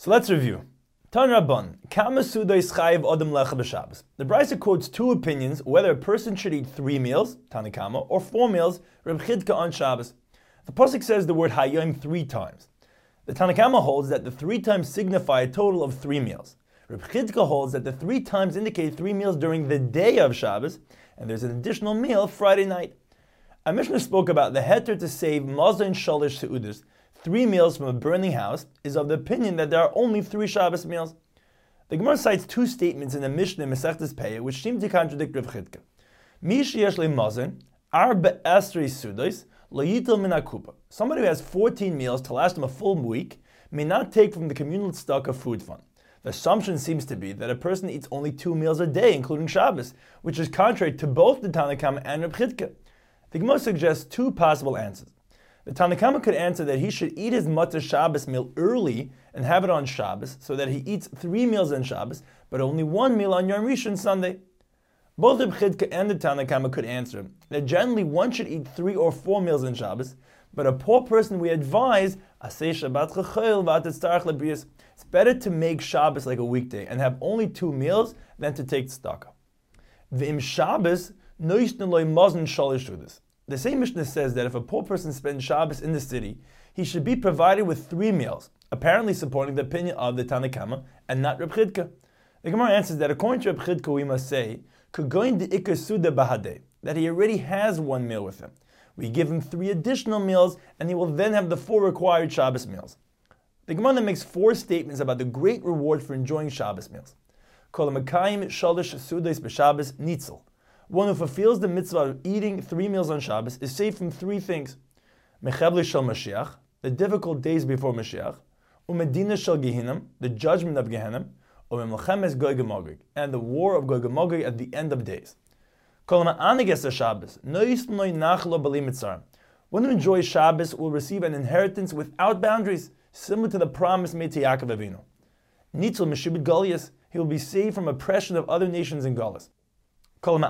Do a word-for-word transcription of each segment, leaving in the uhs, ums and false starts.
So let's review. Tan Rabban, Kama Sudais Chayiv Adam Lecha B'Shabbos. The Brisa quotes two opinions whether a person should eat three meals, Tanakama, or four meals, Reb Chidka on Shabbos. The pasuk says the word Hayom three times. The Tanakama holds that the three times signify a total of three meals. Reb Chidka holds that the three times indicate three meals during the day of Shabbos, and there's an additional meal Friday night. Our Mishnah spoke about the heter to save Mazon Shalish Seudus, three meals from a burning house, is of the opinion that there are only three Shabbos meals. The Gemara cites two statements in the Mishnah in Masechtas Peah which seem to contradict Reb Chidka. Mi sheyesh le mazon, arba esrei sudos, lo yitel min hakupa. Somebody who has fourteen meals to last him a full week may not take from the communal stock of food fund. The assumption seems to be that a person eats only two meals a day, including Shabbos, which is contrary to both the Tanakama and Reb Chidka. The Gemara suggests two possible answers. The Tanakama could answer that he should eat his Matzah Shabbos meal early and have it on Shabbos, so that he eats three meals on Shabbos, but only one meal on Yom Rishon Sunday. Both Reb Chidka and the Tanakama could answer that generally one should eat three or four meals on Shabbos, but a poor person we advise, Aseh Shabbat Chachel v'atetzarech lebrius. It's better to make Shabbos like a weekday and have only two meals than to take tzedakah. V'im Shabbos noishnu loy mazon shalish sudos. The same Mishnah says that if a poor person spends Shabbos in the city, he should be provided with three meals, apparently supporting the opinion of the Tanakama and not Reb Chidka. The Gemara answers that according to Reb Chidka, we must say, Kugoin de ikar suda bahadeh, that he already has one meal with him. We give him three additional meals, and he will then have the four required Shabbos meals. The Gemara makes four statements about the great reward for enjoying Shabbos meals. Kol makayim shalish sudos b'Shabbos nitzel. One who fulfills the mitzvah of eating three meals on Shabbos is saved from three things: Mechevle shel Mashiach, the difficult days before Mashiach, Umedina shel Gehinnom, the judgment of Gehenna, Umemlechemes Gog Magog, and the war of Gog Magog at the end of days. Kol ma'aniges Shabbos, nois noi nachlo b'li mitzarim. One who enjoys Shabbos will receive an inheritance without boundaries, similar to the promise made to Yaakov Avinu. Nitzel meshibit Golias, he will be saved from oppression of other nations in Gaulis. He will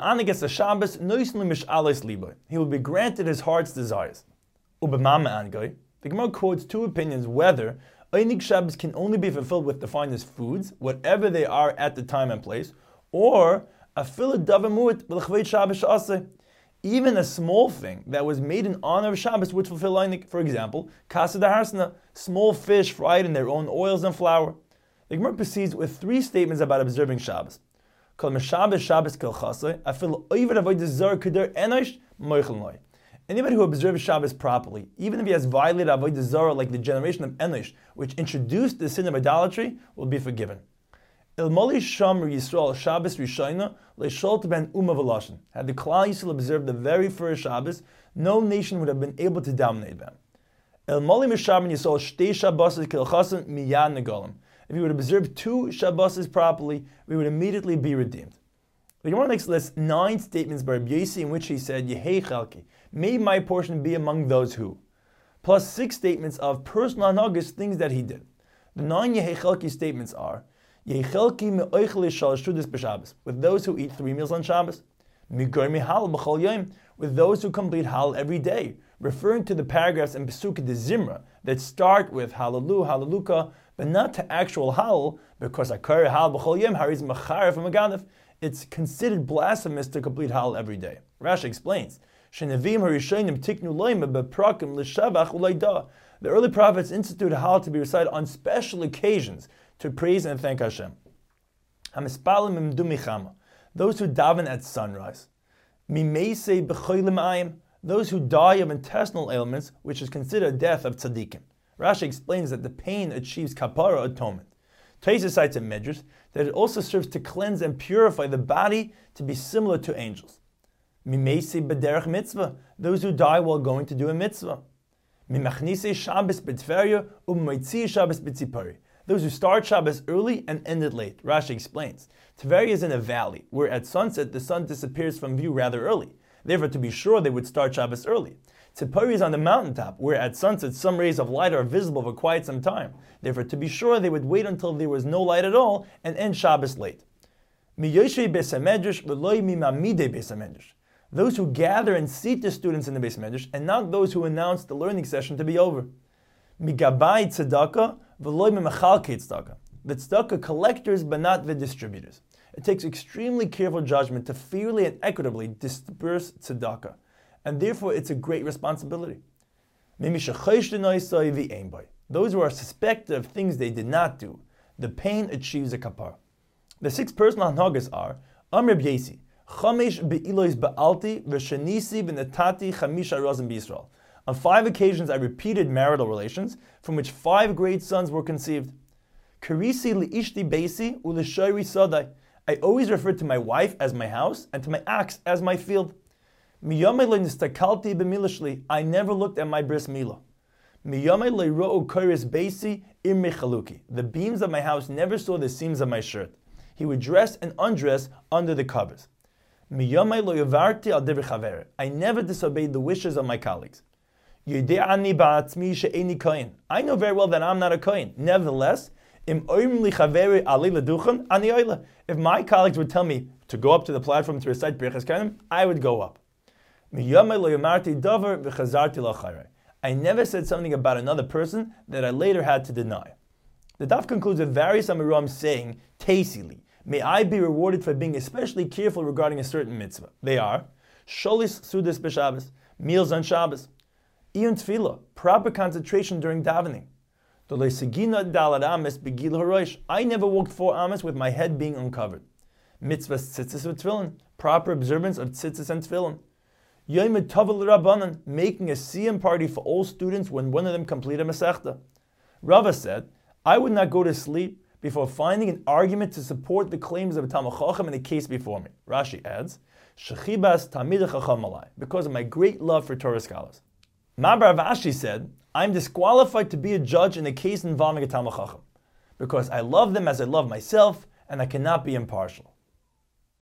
be granted his heart's desires. The Gemara quotes two opinions whether Einig Shabbos can only be fulfilled with the finest foods, whatever they are at the time and place, or even a small thing that was made in honor of Shabbos would fulfill Einig. For example, Kasa Daharsna, small fish fried in their own oils and flour. The Gemara proceeds with three statements about observing Shabbos. Anybody who observes Shabbos properly, even if he has violated Avodah Zarah like the generation of Enosh, which introduced the sin of idolatry, will be forgiven. Had the Klal Yisrael observed the very first Shabbos, no nation would have been able to dominate them. If we would observe two Shabbos properly, we would immediately be redeemed. The Gemara next lists nine statements by Rabbi Yossi in which he said, Yehei Chalki, may my portion be among those who, plus six statements of personal anagas, things that he did. The nine Yehei Chalki statements are, Yehei Chalki me'oichel shalosh sudos b'Shabbos, with those who eat three meals on Shabbos. Migor mihal b'chol yom, with those who complete hal every day, referring to the paragraphs in Pesukah de Zimra that start with Hallelu, Hallelujah, but not to actual Hallel, because Akar Hal b'chol yom hariz machar from Agadif. It's considered blasphemous to complete Hallel every day. Rashi explains, Shenevim harishonim tiknu loim beprakim l'shavach ulayda. The early prophets instituted Hallel to be recited on special occasions to praise and thank Hashem. Hamispalim imdu michama, those who daven at sunrise. Mimeisei b'cholim ayim, those who die of intestinal ailments, which is considered a death of tzaddikim. Rashi explains that the pain achieves kapara, atonement. Taisa cites in Medrash that it also serves to cleanse and purify the body to be similar to angels. Mimeisi b'derech mitzvah, those who die while going to do a mitzvah. Mimachnise Shabbos b'tferya u'moitzi Shabbos b'tzipari, those who start Shabbos early and end it late. Rashi explains, Tveria is in a valley, where at sunset the sun disappears from view rather early. Therefore, to be sure, they would start Shabbos early. Tzipori is on the mountaintop, where at sunset some rays of light are visible for quite some time. Therefore, to be sure, they would wait until there was no light at all and end Shabbos late. Those who gather and seat the students in the Beis Medrash, and not those who announce the learning session to be over. Migabai tzedakah v'loy memechalkei tzedakah. The tzedakah collectors but not the distributors. It takes extremely careful judgment to fairly and equitably disperse tzedakah, and therefore it's a great responsibility. Those who are suspected of things they did not do, the pain achieves a kapara. The six personal hanhagas are Amr B'Yesi, Chamesh be'ilois ba'alti v'shenisi v'netati chamisha rozim b'Yisrael. On five occasions I repeated marital relations, from which five great sons were conceived. Karisi li'ishti beisi u'l'shayri sadai. I always refer to my wife as my house and to my axe as my field. I never looked at my bris milah. The beams of my house never saw the seams of my shirt. He would dress and undress under the covers. I never disobeyed the wishes of my colleagues. I know very well that I'm not a kohen. Nevertheless, if my colleagues would tell me to go up to the platform to recite Birchas Kohanim, I would go up. I never said something about another person that I later had to deny. The daf concludes with various Amiram saying, Teisili, may I be rewarded for being especially careful regarding a certain mitzvah. They are, Sholis Sudas B'Shabbos, meals on Shabbos, Iyun Tefillah, proper concentration during davening. I never walked four amas with my head being uncovered. Mitzvah tzitzis with tefillin, proper observance of tzitzis and tefillin. Yom Tov Rabbanan, making a siyum party for all students when one of them completed a masechta. Rava said, I would not go to sleep before finding an argument to support the claims of a Talmid Chacham in the case before me. Rashi adds, Shechibas Talmid Chacham Malai, because of my great love for Torah scholars. Mabar Avashi said, I'm disqualified to be a judge in a case involving a Talmid Chacham, because I love them as I love myself, and I cannot be impartial.